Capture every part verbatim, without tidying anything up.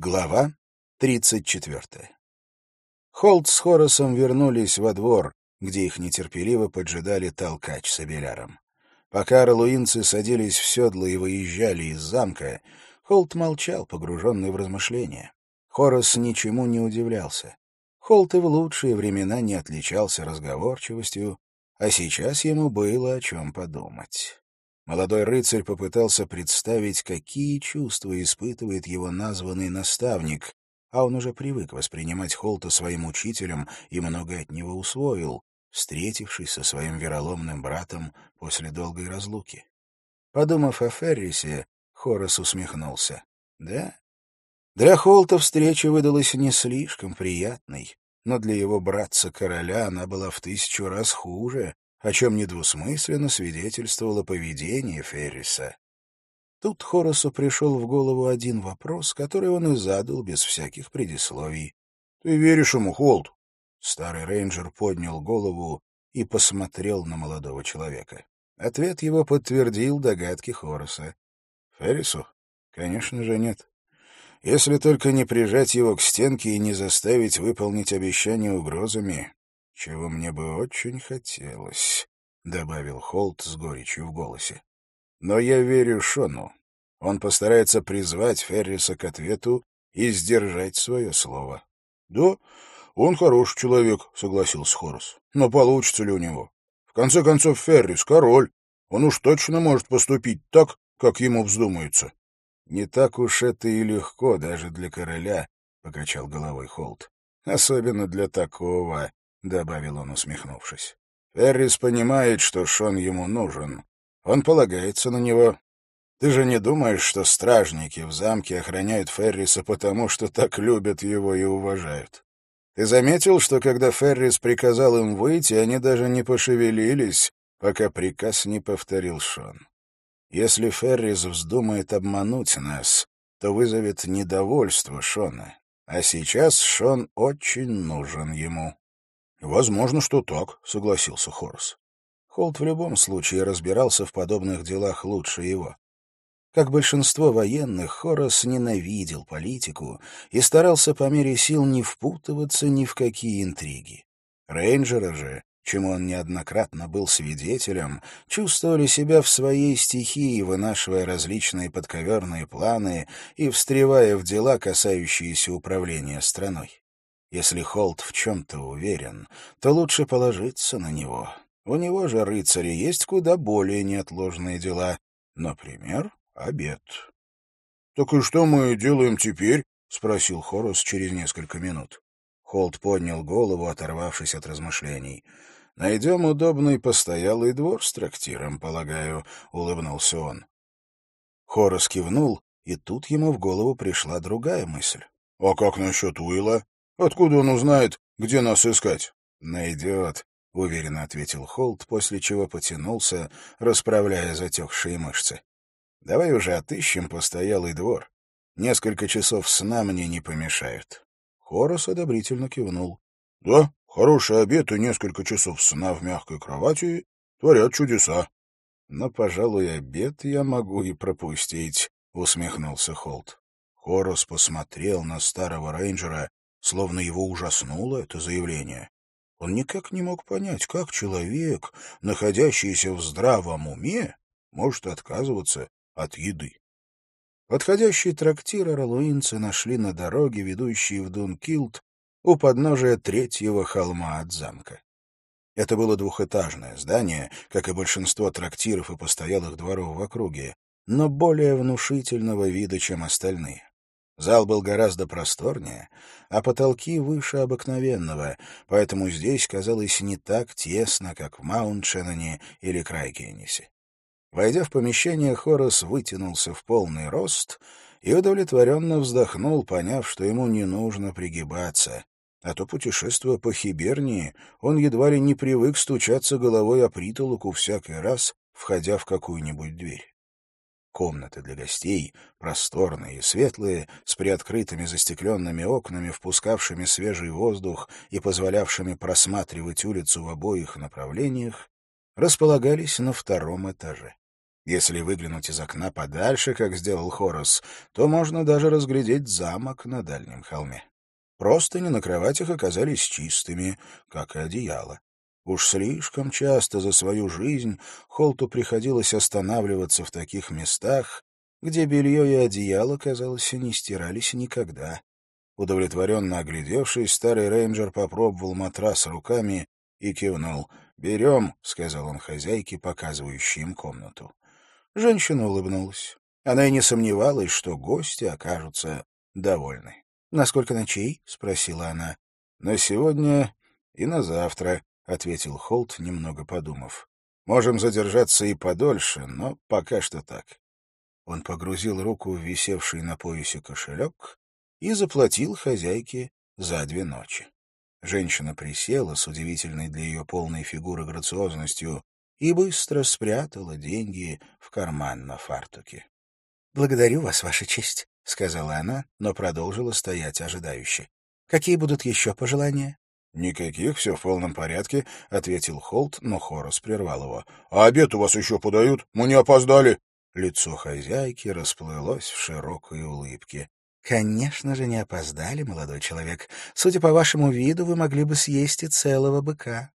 Глава тридцать четвертая. Холт с Хорасом вернулись во двор, где их нетерпеливо поджидали толкач с абеляром. Пока ролуинцы садились в седло и выезжали из замка, Холт молчал, погруженный в размышления. Хорас ничему не удивлялся. Холт и в лучшие времена не отличался разговорчивостью, а сейчас ему было о чем подумать. Молодой рыцарь попытался представить, какие чувства испытывает его названный наставник, а он уже привык воспринимать Холта своим учителем и многое от него усвоил, встретившись со своим вероломным братом после долгой разлуки. Подумав о Феррисе, Хорас усмехнулся. Да, для Холта встреча выдалась не слишком приятной, но для его братца-короля она была в тысячу раз хуже, о чем недвусмысленно свидетельствовало поведение Ферриса. Тут Хорасу пришел в голову один вопрос, который он и задал без всяких предисловий. — Ты веришь ему, Холт? Старый рейнджер поднял голову и посмотрел на молодого человека. Ответ его подтвердил догадки Хораса. — Феррису? Конечно же, нет. Если только не прижать его к стенке и не заставить выполнить обещание угрозами, чего мне бы очень хотелось, — добавил Холт с горечью в голосе. Но я верю Шону. Он постарается призвать Ферриса к ответу и сдержать свое слово. — Да, он хороший человек, — согласился Хорас. — Но получится ли у него? В конце концов, Феррис — король. Он уж точно может поступить так, как ему вздумается. — Не так уж это и легко даже для короля, — покачал головой Холт. — Особенно для такого, — добавил он, усмехнувшись. Феррис понимает, что Шон ему нужен. Он полагается на него. Ты же не думаешь, что стражники в замке охраняют Ферриса потому, что так любят его и уважают? Ты заметил, что когда Феррис приказал им выйти, они даже не пошевелились, пока приказ не повторил Шон? Если Феррис вздумает обмануть нас, то вызовет недовольство Шона. А сейчас Шон очень нужен ему. — Возможно, что так, — согласился Хорас. Холт в любом случае разбирался в подобных делах лучше его. Как большинство военных, Хорас ненавидел политику и старался по мере сил не впутываться ни в какие интриги. Рейнджеры же, чему он неоднократно был свидетелем, чувствовали себя в своей стихии, вынашивая различные подковерные планы и встревая в дела, касающиеся управления страной. Если Холт в чем-то уверен, то лучше положиться на него. У него же, рыцаря, есть куда более неотложные дела. Например, обед. — Так и что мы делаем теперь? — спросил Хорас через несколько минут. Холт поднял голову, оторвавшись от размышлений. — Найдем удобный постоялый двор с трактиром, полагаю, — улыбнулся он. Хорас кивнул, и тут ему в голову пришла другая мысль. — А как насчет Уилла? Откуда он узнает, где нас искать? — Найдет, — уверенно ответил Холт, после чего потянулся, расправляя затекшие мышцы. — Давай уже отыщем постоялый двор. Несколько часов сна мне не помешают. Хорас одобрительно кивнул. — Да, хороший обед и несколько часов сна в мягкой кровати творят чудеса. — Но, пожалуй, обед я могу и пропустить, — усмехнулся Холт. Хорас посмотрел на старого рейнджера, словно его ужаснуло это заявление. Он никак не мог понять, как человек, находящийся в здравом уме, может отказываться от еды. Подходящий трактир ролуинцы нашли на дороге, ведущей в Дункилд, у подножия третьего холма от замка. Это было двухэтажное здание, как и большинство трактиров и постоялых дворов в округе, но более внушительного вида, чем остальные. Зал был гораздо просторнее, а потолки выше обыкновенного, поэтому здесь казалось не так тесно, как в Маунт-Шенноне или Крайкеннисе. Войдя в помещение, Хорас вытянулся в полный рост и удовлетворенно вздохнул, поняв, что ему не нужно пригибаться. А то, путешествуя по Хибернии, он едва ли не привык стучаться головой о притолоку всякий раз, входя в какую-нибудь дверь. Комнаты для гостей, просторные и светлые, с приоткрытыми застекленными окнами, впускавшими свежий воздух и позволявшими просматривать улицу в обоих направлениях, располагались на втором этаже. Если выглянуть из окна подальше, как сделал Хорас, то можно даже разглядеть замок на дальнем холме. Простыни на кроватях оказались чистыми, как и одеяло. Уж слишком часто за свою жизнь Холту приходилось останавливаться в таких местах, где белье и одеяло, казалось, не стирались никогда. Удовлетворенно оглядевшись, старый рейнджер попробовал матрас руками и кивнул. «Берем», — сказал он хозяйке, показывающей им комнату. Женщина улыбнулась. Она и не сомневалась, что гости окажутся довольны. «На сколько ночей?» — спросила она. «На сегодня и на завтра», — ответил Холт, немного подумав. «Можем задержаться и подольше, но пока что так». Он погрузил руку в висевший на поясе кошелек и заплатил хозяйке за две ночи. Женщина присела с удивительной для ее полной фигуры грациозностью и быстро спрятала деньги в карман на фартуке. «Благодарю вас, Ваша честь», — сказала она, но продолжила стоять ожидающе. «Какие будут еще пожелания?» «Никаких, все в полном порядке», — ответил Холт, но Хорас прервал его. «А обед у вас еще подают? Мы не опоздали!» Лицо хозяйки расплылось в широкой улыбке. «Конечно же, не опоздали, молодой человек. Судя по вашему виду, вы могли бы съесть и целого быка».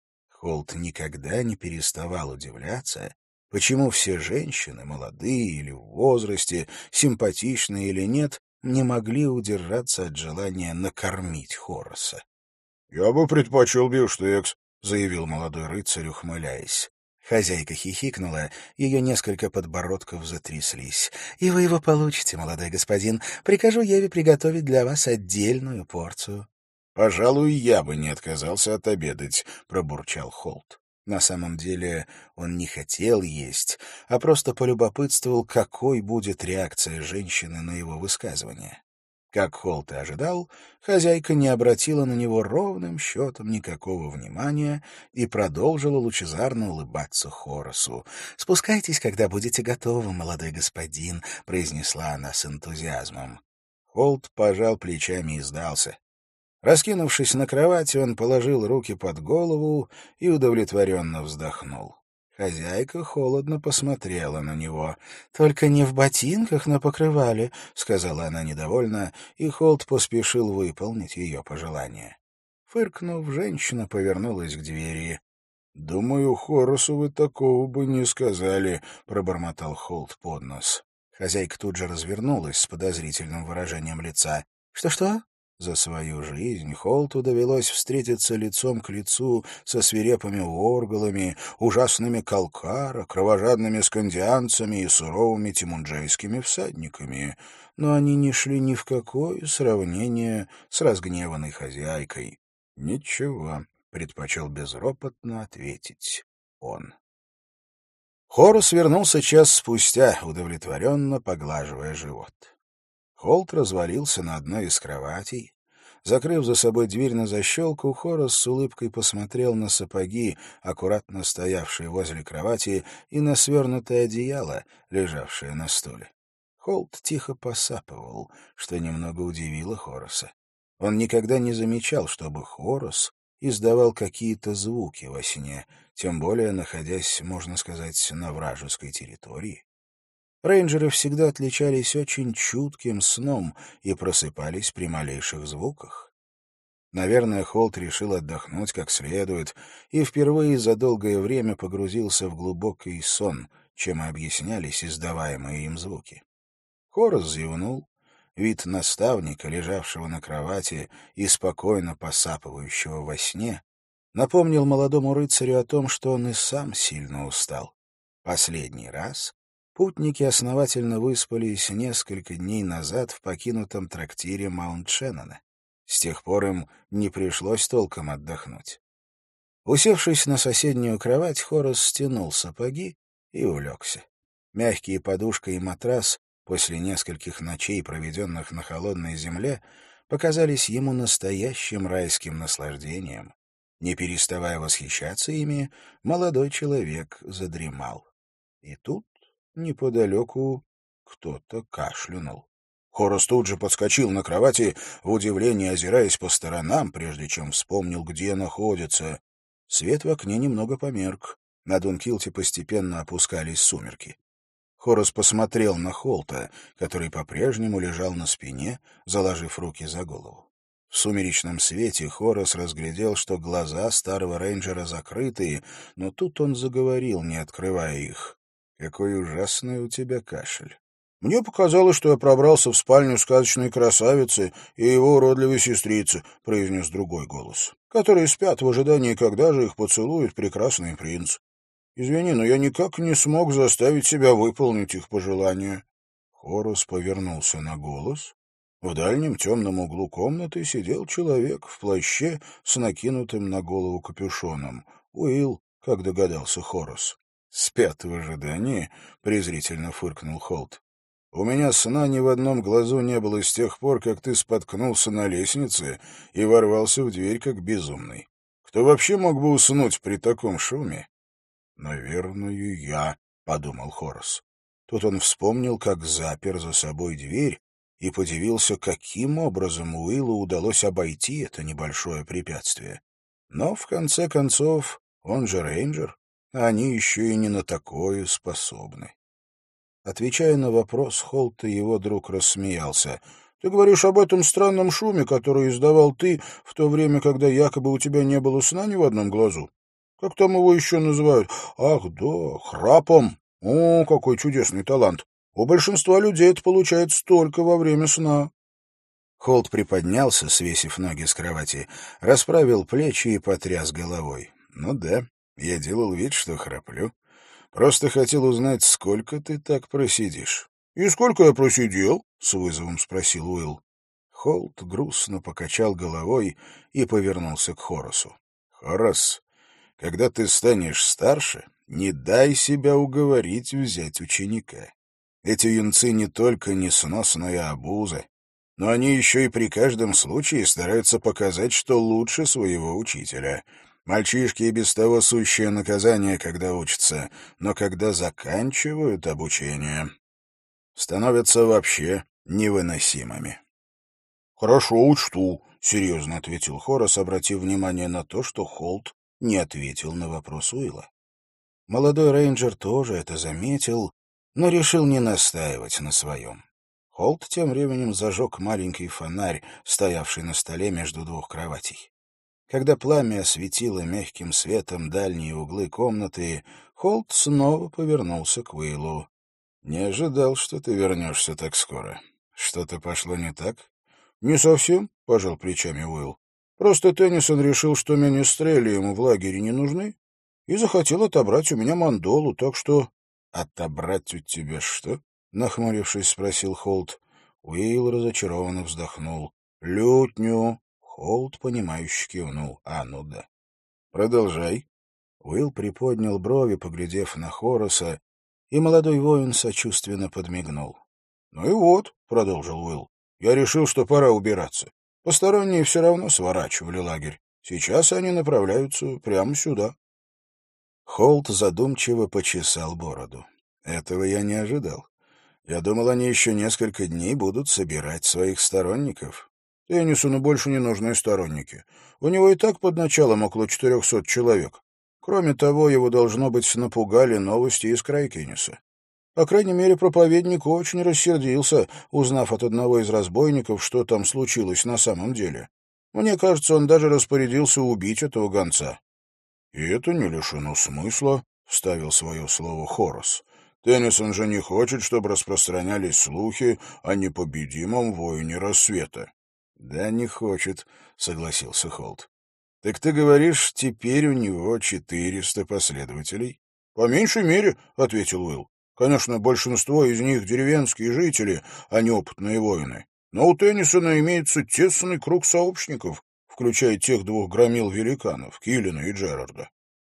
Холт никогда не переставал удивляться, почему все женщины, молодые или в возрасте, симпатичные или нет, не могли удержаться от желания накормить Хораса. «Я бы предпочел бифштекс», — заявил молодой рыцарь, ухмыляясь. Хозяйка хихикнула, ее несколько подбородков затряслись. «И вы его получите, молодой господин. Прикажу Еве приготовить для вас отдельную порцию». «Пожалуй, я бы не отказался отобедать», — пробурчал Холт. На самом деле он не хотел есть, а просто полюбопытствовал, какой будет реакция женщины на его высказывание. Как Холт и ожидал, хозяйка не обратила на него ровным счетом никакого внимания и продолжила лучезарно улыбаться Хорасу. «Спускайтесь, когда будете готовы, молодой господин», — произнесла она с энтузиазмом. Холт пожал плечами и сдался. Раскинувшись на кровати, он положил руки под голову и удовлетворенно вздохнул. Хозяйка холодно посмотрела на него. «Только не в ботинках на покрывале», — сказала она недовольно, и Холт поспешил выполнить ее пожелание. Фыркнув, женщина повернулась к двери. «Думаю, Хорасу вы такого бы не сказали», — пробормотал Холт под нос. Хозяйка тут же развернулась с подозрительным выражением лица. «Что-что?» За свою жизнь Холту довелось встретиться лицом к лицу со свирепыми ворголами, ужасными калкара, кровожадными скандианцами и суровыми тимунджейскими всадниками, но они не шли ни в какое сравнение с разгневанной хозяйкой. «Ничего», — предпочел безропотно ответить он. Хорас вернулся час спустя, удовлетворенно поглаживая живот. Холт развалился на одной из кроватей. Закрыв за собой дверь на защелку, Хорас с улыбкой посмотрел на сапоги, аккуратно стоявшие возле кровати, и на свернутое одеяло, лежавшее на стуле. Холт тихо посапывал, что немного удивило Хораса. Он никогда не замечал, чтобы Хорас издавал какие-то звуки во сне, тем более находясь, можно сказать, на вражеской территории. Рейнджеры всегда отличались очень чутким сном и просыпались при малейших звуках. Наверное, Холт решил отдохнуть как следует и впервые за долгое время погрузился в глубокий сон, чем и объяснялись издаваемые им звуки. Хорас зевнул. Вид наставника, лежавшего на кровати и спокойно посапывающего во сне, напомнил молодому рыцарю о том, что он и сам сильно устал. Последний раз путники основательно выспались несколько дней назад в покинутом трактире Маунт-Шеннона. С тех пор им не пришлось толком отдохнуть. Усевшись на соседнюю кровать, Хорас стянул сапоги и улегся. Мягкие подушка и матрас после нескольких ночей, проведенных на холодной земле, показались ему настоящим райским наслаждением. Не переставая восхищаться ими, молодой человек задремал. И тут неподалеку кто-то кашлянул. Хорас тут же подскочил на кровати, в удивлении озираясь по сторонам, прежде чем вспомнил, где находится. Свет в окне немного померк. На Дункилте постепенно опускались сумерки. Хорас посмотрел на Холта, который по-прежнему лежал на спине, заложив руки за голову. В сумеречном свете Хорас разглядел, что глаза старого рейнджера закрыты, но тут он заговорил, не открывая их. «Какой ужасный у тебя кашель!» «Мне показалось, что я пробрался в спальню сказочной красавицы и его уродливой сестрицы», — произнес другой голос, «которые спят в ожидании, когда же их поцелует прекрасный принц. Извини, но я никак не смог заставить себя выполнить их пожелания». Хорас повернулся на голос. В дальнем темном углу комнаты сидел человек в плаще с накинутым на голову капюшоном. Уилл, как догадался Хорас. «Спят в ожидании?» — презрительно фыркнул Холт. «У меня сна ни в одном глазу не было с тех пор, как ты споткнулся на лестнице и ворвался в дверь, как безумный. Кто вообще мог бы уснуть при таком шуме?» «Наверное, я», — подумал Хорас. Тут он вспомнил, как запер за собой дверь, и подивился, каким образом Уиллу удалось обойти это небольшое препятствие. Но, в конце концов, он же рейнджер, а они еще и не на такое способны. Отвечая на вопрос Холта, его друг рассмеялся. «Ты говоришь об этом странном шуме, который издавал ты в то время, когда якобы у тебя не было сна ни в одном глазу? Как там его еще называют? Ах, да, храпом. О, какой чудесный талант! У большинства людей это получается только во время сна». Холт приподнялся, свесив ноги с кровати, расправил плечи и потряс головой. «Ну да, я делал вид, что храплю. Просто хотел узнать, сколько ты так просидишь». «И сколько я просидел?» — с вызовом спросил Уилл. Холт грустно покачал головой и повернулся к Хорасу. «Хорас, когда ты станешь старше, не дай себя уговорить взять ученика. Эти юнцы не только несносная обуза, но они еще и при каждом случае стараются показать, что лучше своего учителя. Мальчишки и без того сущее наказание, когда учатся, но когда заканчивают обучение, становятся вообще невыносимыми». «Хорошо, учту», — серьезно ответил Хорас, обратив внимание на то, что Холт не ответил на вопрос Уилла. Молодой рейнджер тоже это заметил, но решил не настаивать на своем. Холт тем временем зажег маленький фонарь, стоявший на столе между двух кроватей. Когда пламя осветило мягким светом дальние углы комнаты, Холт снова повернулся к Уиллу. «Не ожидал, что ты вернешься так скоро. Что-то пошло не так?» «Не совсем», — пожал плечами Уилл. «Просто Теннисон решил, что министрели ему в лагере не нужны, и захотел отобрать у меня мандолу, так что...» «Отобрать у тебя что?» — нахмурившись, спросил Холт. Уилл разочарованно вздохнул. «Лютню». Холт, понимающе кивнул. «А, ну да». «Продолжай». Уилл приподнял брови, поглядев на Хораса, и молодой воин сочувственно подмигнул. «Ну и вот», — продолжил Уилл, — «я решил, что пора убираться. Посторонние все равно сворачивали лагерь. Сейчас они направляются прямо сюда». Холт задумчиво почесал бороду. «Этого я не ожидал. Я думал, они еще несколько дней будут собирать своих сторонников». «Теннисону больше не нужны сторонники. У него и так под началом около четырехсот человек. Кроме того, его, должно быть, напугали новости из Крайкенниса. По крайней мере, проповедник очень рассердился, узнав от одного из разбойников, что там случилось на самом деле. Мне кажется, он даже распорядился убить этого гонца». «И это не лишено смысла», — вставил свое слово Хорас. «Теннисон же не хочет, чтобы распространялись слухи о непобедимом воине рассвета». «Да, не хочет», — согласился Холт. «Так ты говоришь, теперь у него четыреста последователей?» «По меньшей мере», — ответил Уилл. «Конечно, большинство из них деревенские жители, а не опытные воины. Но у Теннисона имеется тесный круг сообщников, включая тех двух громил-великанов, Киллина и Джерарда».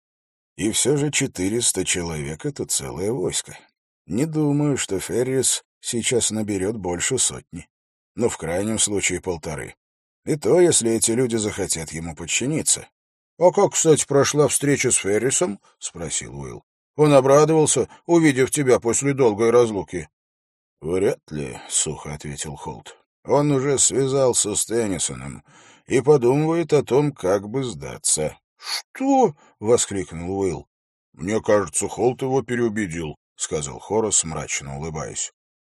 «И все же четыреста человек — это целое войско. Не думаю, что Феррис сейчас наберет больше сотни. Но в крайнем случае полторы. И то, если эти люди захотят ему подчиниться». «А как, кстати, прошла встреча с Феррисом?» — спросил Уилл. «Он обрадовался, увидев тебя после долгой разлуки». «Вряд ли», — сухо ответил Холт. «Он уже связался с Теннисоном и подумывает о том, как бы сдаться». «Что?» — воскликнул Уилл. Мне кажется, Холт его переубедил, — сказал Хорас, мрачно улыбаясь.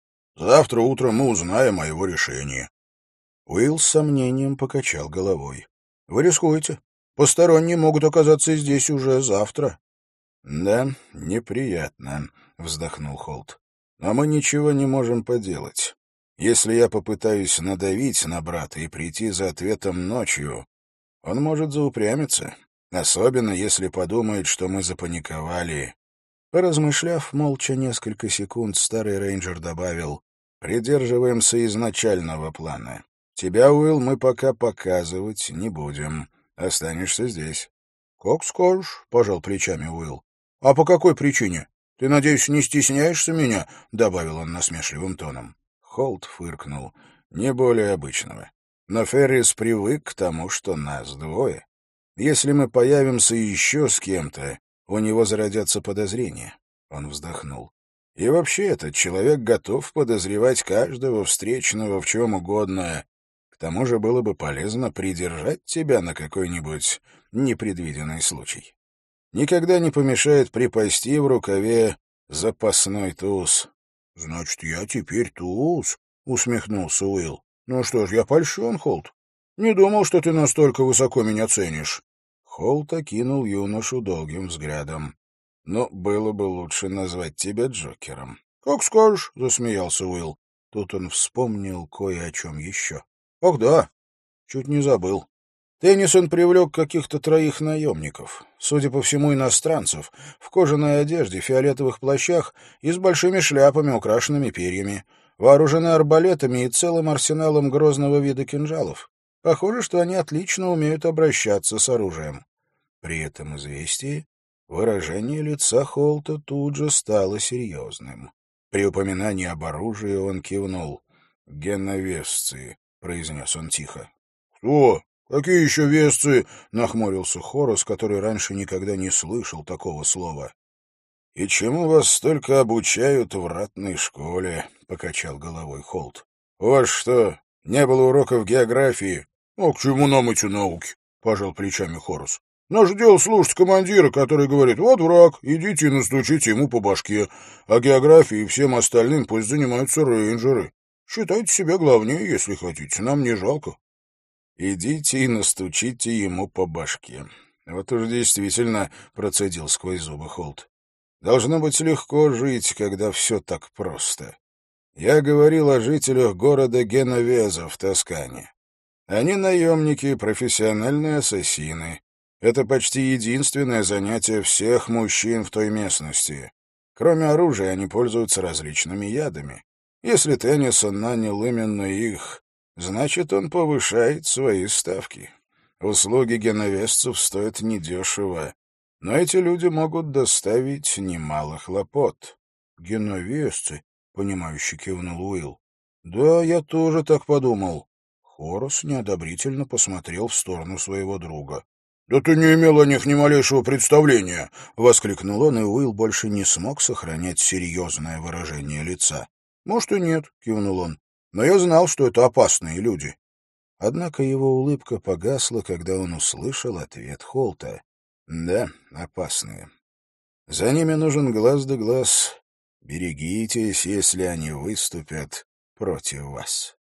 Завтра утром мы узнаем о его решении. Уилл с сомнением покачал головой. — Вы рискуете. Посторонние могут оказаться здесь уже завтра. — Да, неприятно, — вздохнул Холт. — Но мы ничего не можем поделать. Если я попытаюсь надавить на брата и прийти за ответом ночью, он может заупрямиться, особенно если подумает, что мы запаниковали. Поразмышляв молча несколько секунд, старый рейнджер добавил: «Придерживаемся изначального плана. Тебя, Уилл, мы пока показывать не будем. Останешься здесь». «Как скажешь», — пожал плечами Уилл. «А по какой причине? Ты, надеюсь, не стесняешься меня?» — добавил он насмешливым тоном. Холт фыркнул. «Не более обычного. Но Феррис привык к тому, что нас двое. Если мы появимся еще с кем-то, у него зародятся подозрения». Он вздохнул. «И вообще этот человек готов подозревать каждого встречного в чем угодно. К тому же было бы полезно придержать тебя на какой-нибудь непредвиденный случай. Никогда не помешает припасти в рукаве запасной туз». «Значит, я теперь туз?» — усмехнулся Уилл. «Ну что ж, я польщен, Холт. Не думал, что ты настолько высоко меня ценишь». Холт окинул юношу долгим взглядом. «Ну, было бы лучше назвать тебя Джокером». «Как скажешь», — засмеялся Уилл. Тут он вспомнил кое о чем еще. «Ах да, чуть не забыл. Теннисон привлек каких-то троих наемников, судя по всему, иностранцев, в кожаной одежде, фиолетовых плащах и с большими шляпами, украшенными перьями, вооружены арбалетами и целым арсеналом грозного вида кинжалов. Похоже, что они отлично умеют обращаться с оружием». При этом известии выражение лица Холта тут же стало серьезным. При упоминании об оружии он кивнул. «Геновесцы», — произнес он тихо. «Кто? Какие еще весцы?» — нахмурился Хорас, который раньше никогда не слышал такого слова. «И чему вас столько обучают в ратной школе?» — покачал головой Холт. «У вас что, не было уроков географии?» «А к чему нам эти науки?» — пожал плечами Хорас. «Наше дело слушать командира, который говорит: вот враг, идите и настучите ему по башке, а географией и всем остальным пусть занимаются рейнджеры. Считайте себя главнее, если хотите, нам не жалко». «Идите и настучите ему по башке». Вот уж действительно, — процедил сквозь зубы Холт. Должно быть легко жить, когда все так просто. Я говорил о жителях города Геновеза в Тоскане. Они наемники, профессиональные ассасины. Это почти единственное занятие всех мужчин в той местности. Кроме оружия, они пользуются различными ядами. Если Теннисон нанял именно их, значит, он повышает свои ставки. Услуги геновезцев стоят недешево, но эти люди могут доставить немало хлопот. — Геновезцы, — понимающе кивнул Уилл. — Да, я тоже так подумал. Хорас неодобрительно посмотрел в сторону своего друга. — Да ты не имел о них ни малейшего представления! — воскликнул он, и Уилл больше не смог сохранять серьезное выражение лица. — Может, и нет, — кивнул он, — но я знал, что это опасные люди. Однако его улыбка погасла, когда он услышал ответ Холта. «Да, опасные. За ними нужен глаз да глаз. Берегитесь, если они выступят против вас».